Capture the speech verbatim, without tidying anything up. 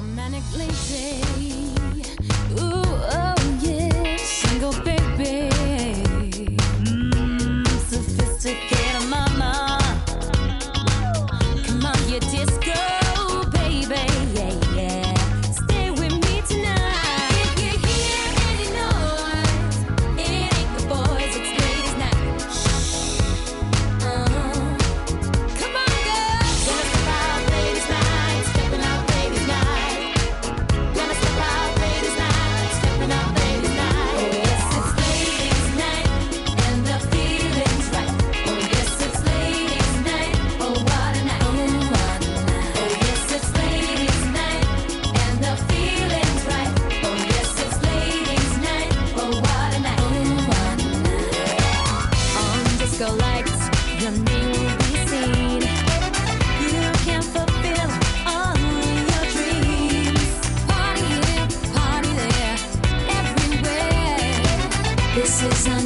Manic lady, ooh, oh yeah, single baby, mm, sophisticated mama. Come on, you disco baby, yeah, yeah. Stay with me tonight. If you hear any noise, it ain't the boys, it's ladies' night. Shh, uh-huh. Come on, girls, gonna step out ladies' night, stepping out ladies' night. Gonna step out ladies' night, stepping out ladies' night. Oh yes, it's ladies' night, and the feeling's right. Oh yes, it's ladies' night. Oh what a night, oh what a night. Oh yes, it's ladies' night, and the feeling's right. Oh yes, it's ladies' night. Oh what a night, oh what a night. On disco lights, your name will be seen. You can fulfill all your dreams. Party here, party there, everywhere. This is